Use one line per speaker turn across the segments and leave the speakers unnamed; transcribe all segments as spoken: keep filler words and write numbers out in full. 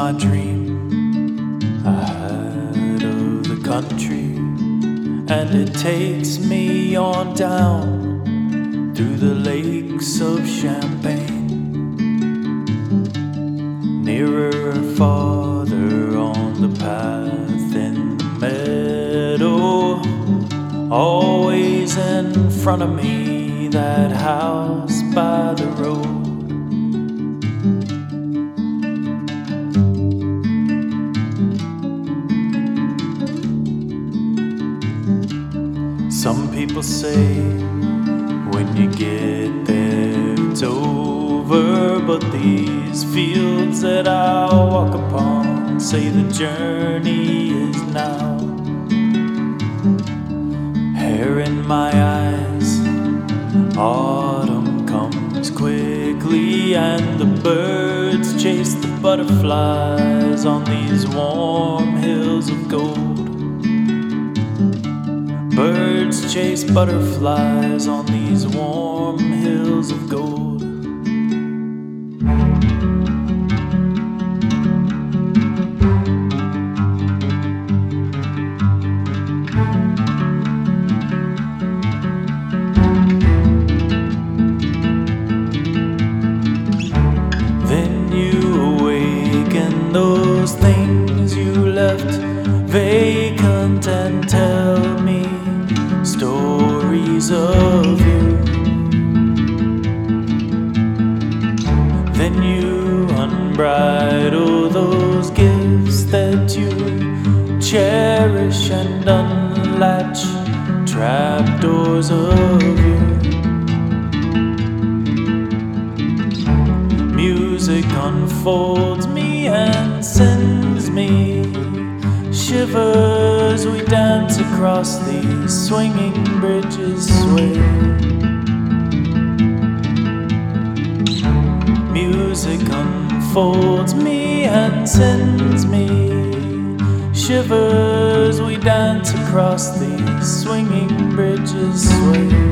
my dream I had of the country, and it takes me on down through the lakes of Champagne, nearer, farther on the path in the meadow, always in front of me, that house by the road. Some people say when you get there it's over, but these fields that I walk upon say the journey is now. Hair in my eyes, autumn comes quickly, and the birds chase the butterflies on these warm hills of gold. Birds chase butterflies on these warm hills of gold. Then you awaken those things you left vacant and tell me stories of you. Then you unbridle those gifts that you cherish and unlatch trapdoors of you. Music unfolds me and sends me shivers. We dance across these swinging bridges, sway. Music unfolds me and sends me shivers. We dance across these swinging bridges, sway.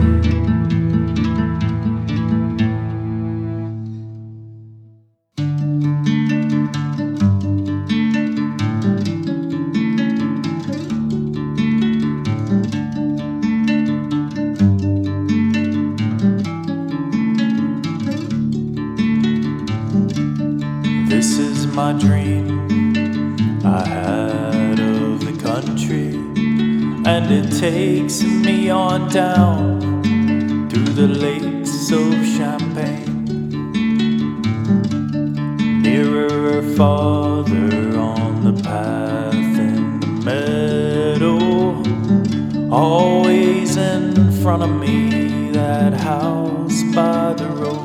This is my dream I had of the country, and it takes me on down through the lakes of Champagne, nearer or farther on the path in the meadow, always in front of me, that house by the road.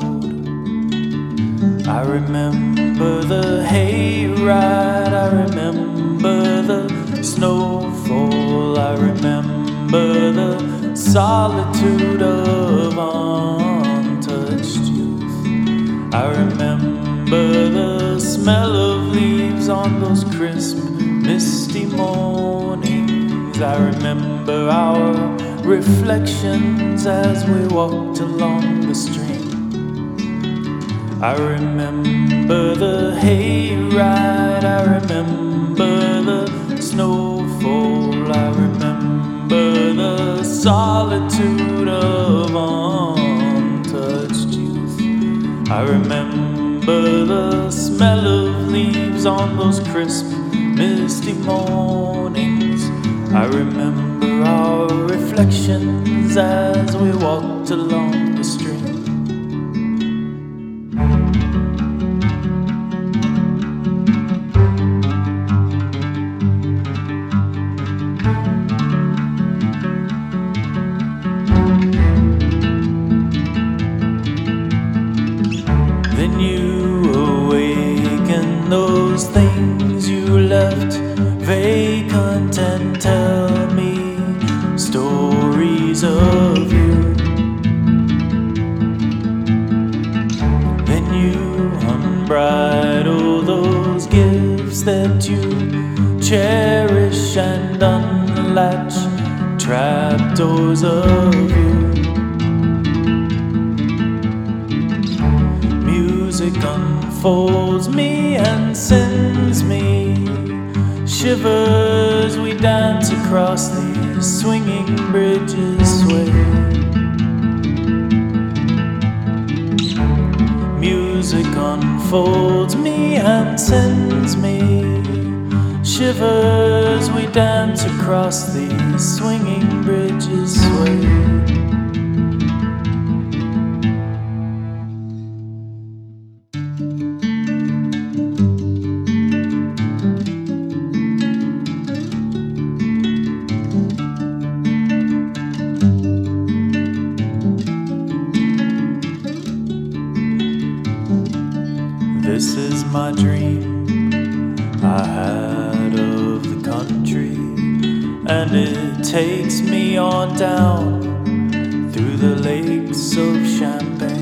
I remember the hayride, I remember the snowfall, I remember the solitude of untouched youth. I remember the smell of leaves on those crisp, misty mornings. I remember our reflections as we walked along the stream. I remember the hayride, I remember the snowfall, I remember the solitude of untouched youth. I remember the smell of leaves on those crisp, misty mornings. I remember our reflections as we walked along the stream. Then you awaken those things you left vacant and tell me stories of you. Then you unbridle those gifts that you cherish and unlatch trapdoors of you. Music unfolds me and sends Shivers, we dance across these swinging bridges, sway. Music unfolds me and sends me shivers, we dance across these swinging bridges, sway. This is my dream I had of the country, and it takes me on down through the lakes of Champagne.